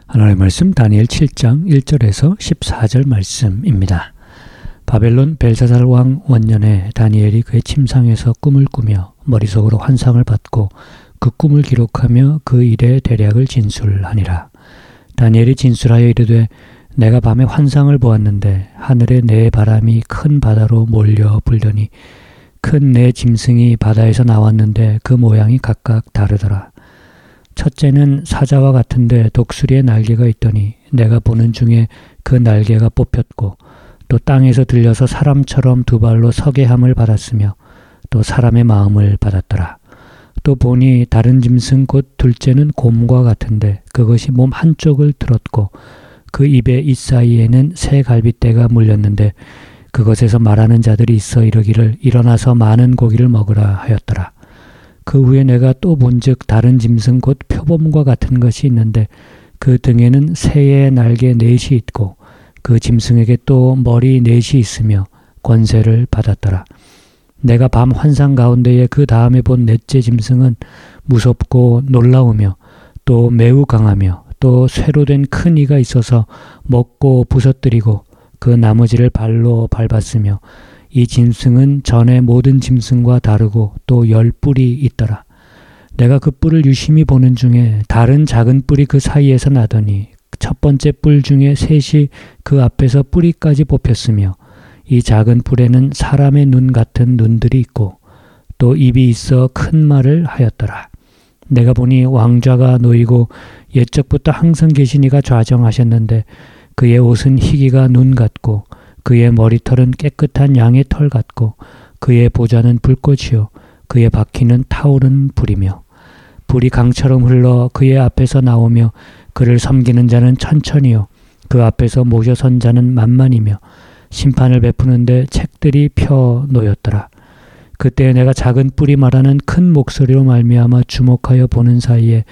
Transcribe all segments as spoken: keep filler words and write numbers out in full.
하나님의 말씀 다니엘 칠 장 일 절에서 십사 절 말씀입니다. 바벨론 벨사살 왕 원년에 다니엘이 그의 침상에서 꿈을 꾸며 머릿속으로 환상을 받고 그 꿈을 기록하며 그 일의 대략을 진술하니라. 다니엘이 진술하여 이르되 내가 밤에 환상을 보았는데 하늘에 네 바람이 큰 바다로 몰려 불더니 큰 네 짐승이 바다에서 나왔는데 그 모양이 각각 다르더라. 첫째는 사자와 같은데 독수리의 날개가 있더니 내가 보는 중에 그 날개가 뽑혔고 또 땅에서 들려서 사람처럼 두 발로 서게 함을 받았으며 또 사람의 마음을 받았더라. 또 보니 다른 짐승 곧 둘째는 곰과 같은데 그것이 몸 한쪽을 들었고 그 입의 이 사이에는 새 갈빗대가 물렸는데 그것에서 말하는 자들이 있어 이르기를 일어나서 많은 고기를 먹으라 하였더라. 그 후에 내가 또 본즉 다른 짐승 곧 표범과 같은 것이 있는데 그 등에는 새의 날개 넷이 있고 그 짐승에게 또 머리 넷이 있으며 권세를 받았더라. 내가 밤 환상 가운데에 그 다음에 본 넷째 짐승은 무섭고 놀라우며 또 매우 강하며 또 쇠로 된 큰 이가 있어서 먹고 부서뜨리고 그 나머지를 발로 밟았으며 이 짐승은 전에 모든 짐승과 다르고 또 열 뿔이 있더라. 내가 그 뿔을 유심히 보는 중에 다른 작은 뿔이 그 사이에서 나더니 첫 번째 뿔 중에 셋이 그 앞에서 뿌리까지 뽑혔으며 이 작은 뿔에는 사람의 눈 같은 눈들이 있고 또 입이 있어 큰 말을 하였더라. 내가 보니 왕좌가 놓이고 옛적부터 항상 계신 이가 좌정하셨는데 그의 옷은 희기가 눈 같고 그의 머리털은 깨끗한 양의 털 같고 그의 보좌는 불꽃이요 그의 바퀴는 타오른 불이며 불이 강처럼 흘러 그의 앞에서 나오며 그를 섬기는 자는 천천히요 그 앞에서 모셔 선 자는 만만이며 심판을 베푸는데 책들이 펴 놓였더라. 그때 내가 작은 뿔이 말하는 큰 목소리로 말미암아 주목하여 보는 사이에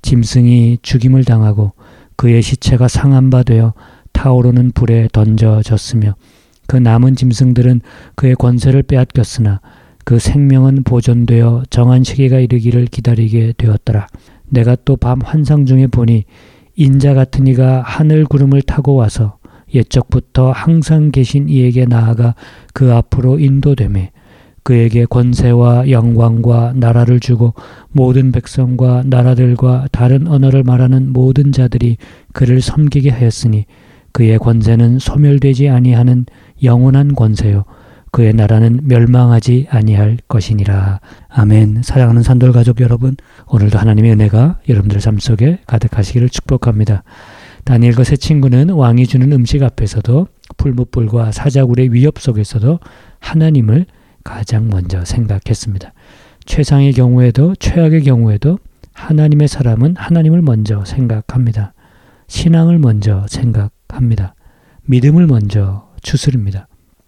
짐승이 죽임을 당하고 그의 시체가 상한 바 되어 타오르는 불에 던져졌으며 그 남은 짐승들은 그의 권세를 빼앗겼으나 그 생명은 보존되어 정한 시기가 이르기를 기다리게 되었더라. 내가 또 밤 환상 중에 보니 인자 같은 이가 하늘 구름을 타고 와서 옛적부터 항상 계신 이에게 나아가 그 앞으로 인도되매 그에게 권세와 영광과 나라를 주고 모든 백성과 나라들과 다른 언어를 말하는 모든 자들이 그를 섬기게 하였으니 그의 권세는 소멸되지 아니하는 영원한 권세요 그의 나라는 멸망하지 아니할 것이니라. 아멘. 사랑하는 산돌 가족 여러분, 오늘도 하나님의 은혜가 여러분들 삶 속에 가득하시기를 축복합니다. 다니엘과 세 친구는 왕이 주는 음식 앞에서도 풀무불과 사자굴의 위협 속에서도 하나님을 가장 먼저 생각했습니다. 최상의 경우에도 최악의 경우에도 하나님의 사람은 하나님을 먼저 생각합니다. 신앙을 먼저 생각합니다. 믿음을 먼저 추스립니다.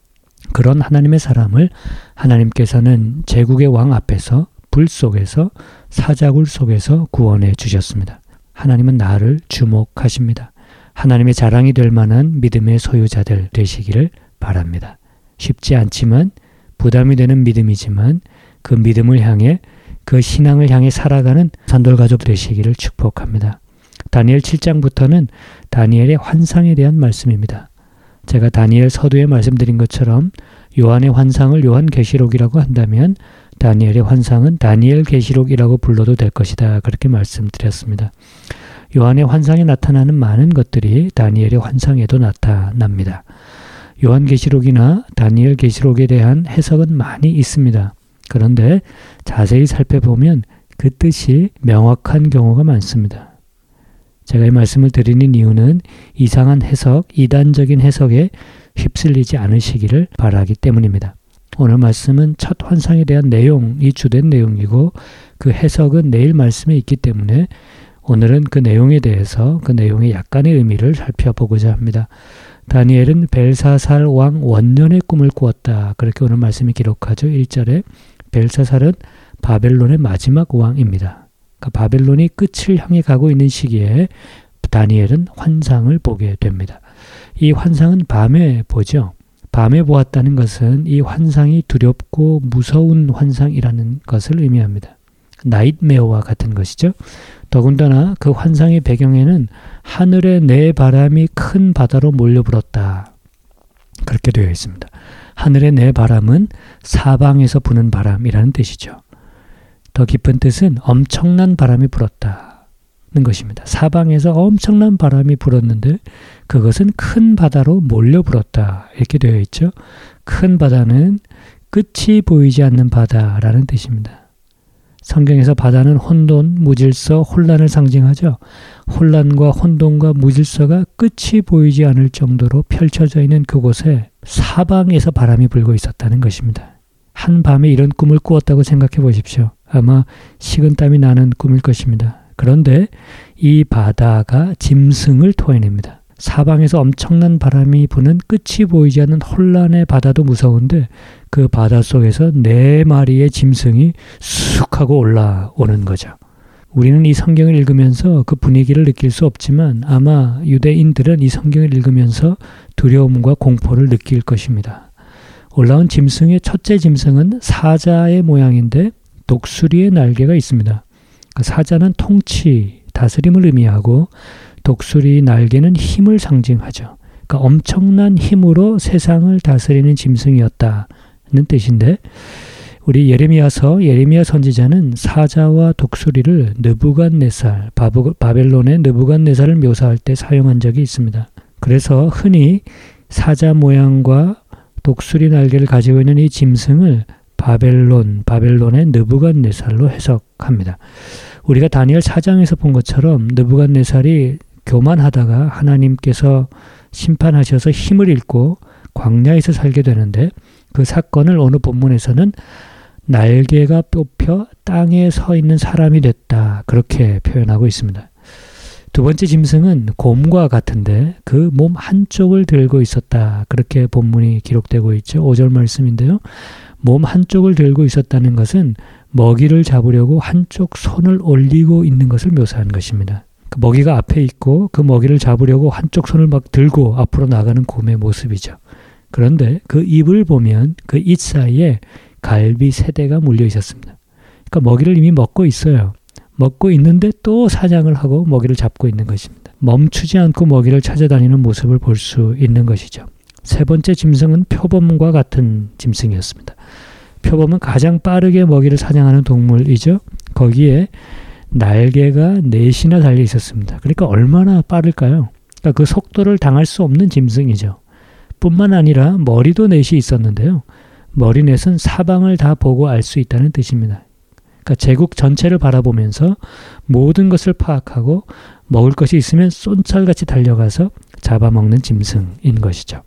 그런 하나님의 사람을 하나님께서는 제국의 왕 앞에서 불 속에서 사자굴 속에서 구원해 주셨습니다. 하나님은 나를 주목하십니다. 하나님의 자랑이 될 만한 믿음의 소유자들 되시기를 바랍니다. 쉽지 않지만 부담이 되는 믿음이지만 그 믿음을 향해 그 신앙을 향해 살아가는 산돌 가족 되시기를 축복합니다. 다니엘 칠 장부터는 다니엘의 환상에 대한 말씀입니다. 제가 다니엘 서두에 말씀드린 것처럼 요한의 환상을 요한계시록이라고 한다면 다니엘의 환상은 다니엘 계시록이라고 불러도 될 것이다. 그렇게 말씀드렸습니다. 요한의 환상에 나타나는 많은 것들이 다니엘의 환상에도 나타납니다. 요한계시록이나 다니엘 계시록에 대한 해석은 많이 있습니다. 그런데 자세히 살펴보면 그 뜻이 명확한 경우가 많습니다. 제가 이 말씀을 드리는 이유는 이상한 해석, 이단적인 해석에 휩쓸리지 않으시기를 바라기 때문입니다. 오늘 말씀은 첫 환상에 대한 내용이 주된 내용이고 그 해석은 내일 말씀에 있기 때문에 오늘은 그 내용에 대해서 그 내용의 약간의 의미를 살펴보고자 합니다. 다니엘은 벨사살 왕 원년의 꿈을 꾸었다. 그렇게 오늘 말씀이 기록하죠. 일 절에 벨사살은 바벨론의 마지막 왕입니다. 그러니까 바벨론이 끝을 향해 가고 있는 시기에 다니엘은 환상을 보게 됩니다. 이 환상은 밤에 보죠. 밤에 보았다는 것은 이 환상이 두렵고 무서운 환상이라는 것을 의미합니다. 나잇메어와 같은 것이죠. 더군다나 그 환상의 배경에는 하늘의 네 바람이 큰 바다로 몰려불었다. 그렇게 되어 있습니다. 하늘의 네 바람은 사방에서 부는 바람이라는 뜻이죠. 더 깊은 뜻은 엄청난 바람이 불었다는 것입니다. 사방에서 엄청난 바람이 불었는데 그것은 큰 바다로 몰려 불었다. 이렇게 되어 있죠. 큰 바다는 끝이 보이지 않는 바다라는 뜻입니다. 성경에서 바다는 혼돈, 무질서, 혼란을 상징하죠. 혼란과 혼돈과 무질서가 끝이 보이지 않을 정도로 펼쳐져 있는 그곳에 사방에서 바람이 불고 있었다는 것입니다. 한밤에 이런 꿈을 꾸었다고 생각해 보십시오. 아마 식은땀이 나는 꿈일 것입니다. 그런데 이 바다가 짐승을 토해냅니다. 사방에서 엄청난 바람이 부는 끝이 보이지 않는 혼란의 바다도 무서운데 그 바다 속에서 네 마리의 짐승이 쑥 하고 올라오는 거죠. 우리는 이 성경을 읽으면서 그 분위기를 느낄 수 없지만 아마 유대인들은 이 성경을 읽으면서 두려움과 공포를 느낄 것입니다. 올라온 짐승의 첫째 짐승은 사자의 모양인데 독수리의 날개가 있습니다. 그 사자는 통치, 다스림을 의미하고 독수리 날개는 힘을 상징하죠. 그러니까 엄청난 힘으로 세상을 다스리는 짐승이었다는 뜻인데 우리 예레미야서 예레미야 선지자는 사자와 독수리를 느부갓네살, 바벨론의 느부갓네살을 묘사할 때 사용한 적이 있습니다. 그래서 흔히 사자 모양과 독수리 날개를 가지고 있는 이 짐승을 바벨론, 바벨론의 느부갓네살로 해석합니다. 우리가 다니엘 사 장에서 본 것처럼 느부갓네살이 교만하다가 하나님께서 심판하셔서 힘을 잃고 광야에서 살게 되는데 그 사건을 오늘 본문에서는 날개가 뽑혀 땅에 서 있는 사람이 됐다. 그렇게 표현하고 있습니다. 두 번째 짐승은 곰과 같은데 그 몸 한쪽을 들고 있었다. 그렇게 본문이 기록되고 있죠. 오 절 말씀인데요. 몸 한쪽을 들고 있었다는 것은 먹이를 잡으려고 한쪽 손을 올리고 있는 것을 묘사한 것입니다. 그 먹이가 앞에 있고 그 먹이를 잡으려고 한쪽 손을 막 들고 앞으로 나가는 곰의 모습이죠. 그런데 그 입을 보면 그 입 사이에 갈비 세대가 물려 있었습니다. 그러니까 먹이를 이미 먹고 있어요. 먹고 있는데 또 사냥을 하고 먹이를 잡고 있는 것입니다. 멈추지 않고 먹이를 찾아다니는 모습을 볼 수 있는 것이죠. 세 번째 짐승은 표범과 같은 짐승이었습니다. 표범은 가장 빠르게 먹이를 사냥하는 동물이죠. 거기에 날개가 넷이나 달려 있었습니다. 그러니까 얼마나 빠를까요? 그러니까 그 속도를 당할 수 없는 짐승이죠. 뿐만 아니라 머리도 넷이 있었는데요. 머리 넷은 사방을 다 보고 알 수 있다는 뜻입니다. 그러니까 제국 전체를 바라보면서 모든 것을 파악하고 먹을 것이 있으면 쏜살같이 달려가서 잡아먹는 짐승인 것이죠.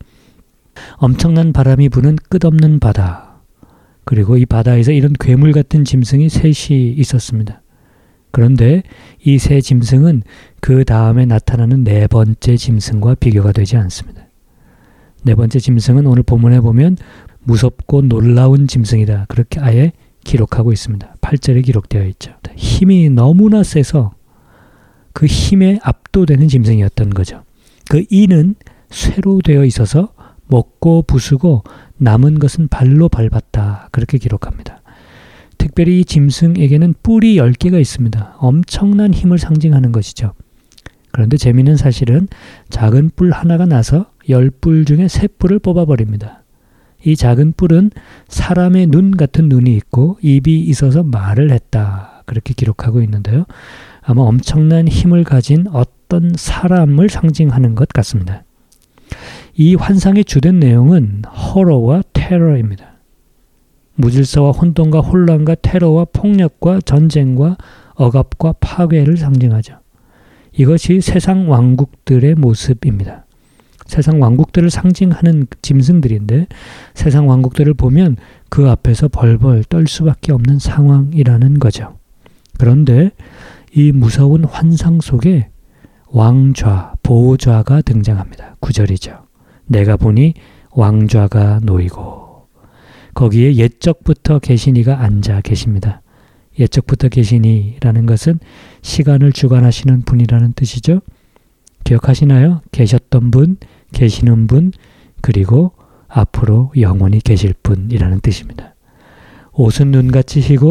엄청난 바람이 부는 끝없는 바다, 그리고 이 바다에서 이런 괴물 같은 짐승이 셋이 있었습니다. 그런데 이 세 짐승은 그 다음에 나타나는 네 번째 짐승과 비교가 되지 않습니다. 네 번째 짐승은 오늘 본문에 보면 무섭고 놀라운 짐승이다. 그렇게 아예 기록하고 있습니다. 팔 절에 기록되어 있죠. 힘이 너무나 세서 그 힘에 압도되는 짐승이었던 거죠. 그 이는 쇠로 되어 있어서 먹고 부수고 남은 것은 발로 밟았다. 그렇게 기록합니다. 특별히 이 짐승에게는 뿔이 열 개가 있습니다. 엄청난 힘을 상징하는 것이죠. 그런데 재미있는 사실은 작은 뿔 하나가 나서 열 뿔 중에 세 뿔을 뽑아버립니다. 이 작은 뿔은 사람의 눈 같은 눈이 있고 입이 있어서 말을 했다. 그렇게 기록하고 있는데요. 아마 엄청난 힘을 가진 어떤 사람을 상징하는 것 같습니다. 이 환상의 주된 내용은 호러와 테러입니다. 무질서와 혼돈과 혼란과 테러와 폭력과 전쟁과 억압과 파괴를 상징하죠. 이것이 세상 왕국들의 모습입니다. 세상 왕국들을 상징하는 짐승들인데 세상 왕국들을 보면 그 앞에서 벌벌 떨 수밖에 없는 상황이라는 거죠. 그런데 이 무서운 환상 속에 왕좌, 보좌가 등장합니다. 구 절이죠. 내가 보니 왕좌가 놓이고 거기에 옛적부터 계시니가 앉아 계십니다. 옛적부터 계시니라는 것은 시간을 주관하시는 분이라는 뜻이죠. 기억하시나요? 계셨던 분, 계시는 분, 그리고 앞으로 영원히 계실 분이라는 뜻입니다. 옷은 눈같이 희고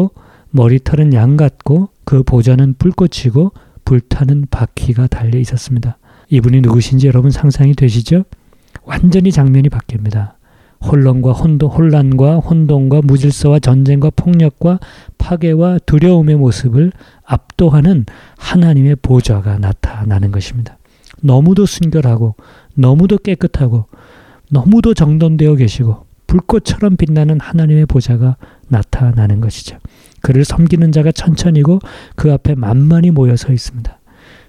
머리털은 양 같고 그 보좌는 불꽃이고 불타는 바퀴가 달려 있었습니다. 이분이 누구신지 여러분 상상이 되시죠? 완전히 장면이 바뀝니다. 혼란과 혼돈, 혼란과 혼돈과 무질서와 전쟁과 폭력과 파괴와 두려움의 모습을 압도하는 하나님의 보좌가 나타나는 것입니다. 너무도 순결하고 너무도 깨끗하고 너무도 정돈되어 계시고 불꽃처럼 빛나는 하나님의 보좌가 나타나는 것이죠. 그를 섬기는 자가 천천히고 그 앞에 만만히 모여 서 있습니다.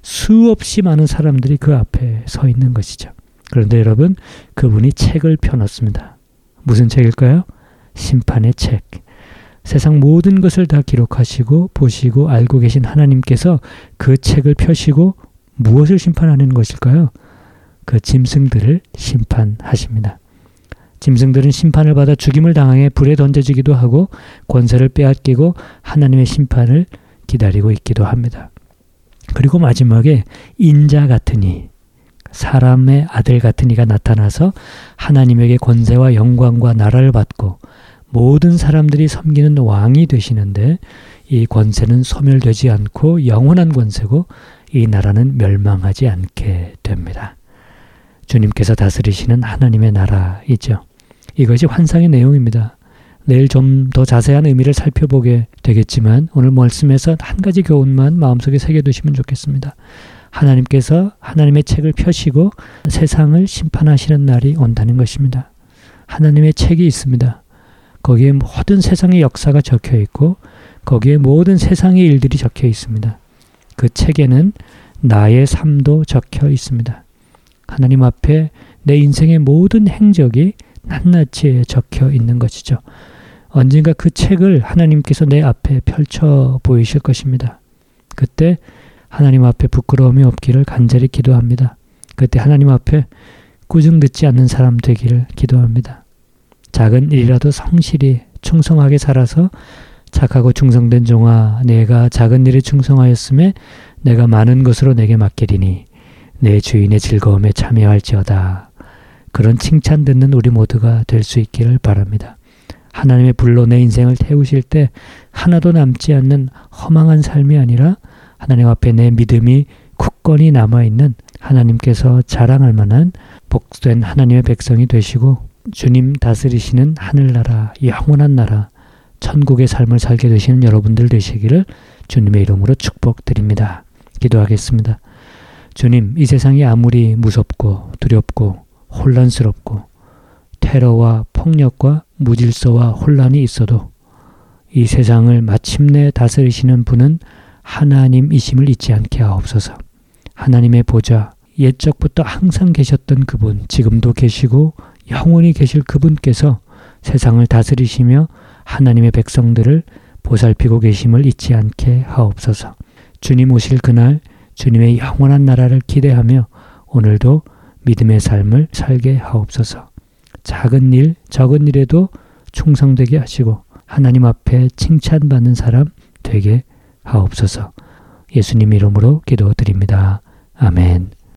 수없이 많은 사람들이 그 앞에 서 있는 것이죠. 그런데 여러분, 그분이 책을 펴놓습니다. 무슨 책일까요? 심판의 책. 세상 모든 것을 다 기록하시고 보시고 알고 계신 하나님께서 그 책을 펴시고 무엇을 심판하는 것일까요? 그 짐승들을 심판하십니다. 짐승들은 심판을 받아 죽임을 당해 불에 던져지기도 하고 권세를 빼앗기고 하나님의 심판을 기다리고 있기도 합니다. 그리고 마지막에 인자 같은 이, 사람의 아들 같은 이가 나타나서 하나님에게 권세와 영광과 나라를 받고 모든 사람들이 섬기는 왕이 되시는데 이 권세는 소멸되지 않고 영원한 권세고 이 나라는 멸망하지 않게 됩니다. 주님께서 다스리시는 하나님의 나라이죠. 이것이 환상의 내용입니다. 내일 좀 더 자세한 의미를 살펴보게 되겠지만 오늘 말씀에서 한 가지 교훈만 마음속에 새겨두시면 좋겠습니다. 하나님께서 하나님의 책을 펴시고 세상을 심판하시는 날이 온다는 것입니다. 하나님의 책이 있습니다. 거기에 모든 세상의 역사가 적혀 있고 거기에 모든 세상의 일들이 적혀 있습니다. 그 책에는 나의 삶도 적혀 있습니다. 하나님 앞에 내 인생의 모든 행적이 낱낱이 적혀 있는 것이죠. 언젠가 그 책을 하나님께서 내 앞에 펼쳐 보이실 것입니다. 그때 하나님 앞에 부끄러움이 없기를 간절히 기도합니다. 그때 하나님 앞에 꾸중 듣지 않는 사람 되기를 기도합니다. 작은 일이라도 성실히 충성하게 살아서 착하고 충성된 종아, 내가 작은 일에 충성하였음에 내가 많은 것으로 내게 맡기리니 내 주인의 즐거움에 참여할지어다. 그런 칭찬 듣는 우리 모두가 될 수 있기를 바랍니다. 하나님의 불로 내 인생을 태우실 때 하나도 남지 않는 허망한 삶이 아니라 하나님 앞에 내 믿음이 굳건히 남아있는 하나님께서 자랑할 만한 복된 하나님의 백성이 되시고 주님 다스리시는 하늘나라, 영원한 나라, 천국의 삶을 살게 되시는 여러분들 되시기를 주님의 이름으로 축복드립니다. 기도하겠습니다. 주님, 이 세상이 아무리 무섭고 두렵고 혼란스럽고 테러와 폭력과 무질서와 혼란이 있어도 이 세상을 마침내 다스리시는 분은 하나님이심을 잊지 않게 하옵소서. 하나님의 보좌, 옛적부터 항상 계셨던 그분, 지금도 계시고 영원히 계실 그분께서 세상을 다스리시며 하나님의 백성들을 보살피고 계심을 잊지 않게 하옵소서. 주님 오실 그날 주님의 영원한 나라를 기대하며 오늘도 믿음의 삶을 살게 하옵소서. 작은 일, 적은 일에도 충성되게 하시고 하나님 앞에 칭찬받는 사람 되게 하옵소서. 예수님 이름으로 기도드립니다. 아멘.